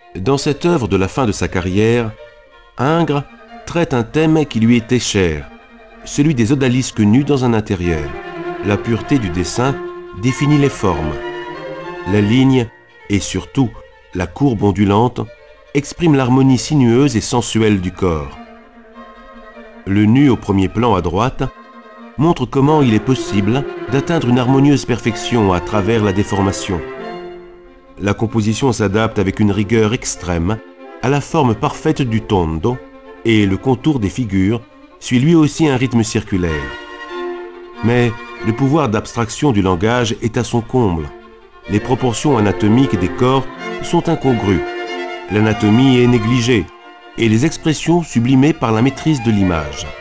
Dans cette œuvre de la fin de sa carrière, Ingres traite un thème qui lui était cher, celui des odalisques nus dans un intérieur. La pureté du dessin définit les formes. La ligne, et surtout la courbe ondulante, exprime l'harmonie sinueuse et sensuelle du corps. Le nu au premier plan à droite montre comment il est possible d'atteindre une harmonieuse perfection à travers la déformation. La composition s'adapte avec une rigueur extrême à la forme parfaite du tondo, et le contour des figures suit lui aussi un rythme circulaire. Mais le pouvoir d'abstraction du langage est à son comble. Les proportions anatomiques des corps sont incongrues. L'anatomie est négligée et les expressions sublimées par la maîtrise de l'image.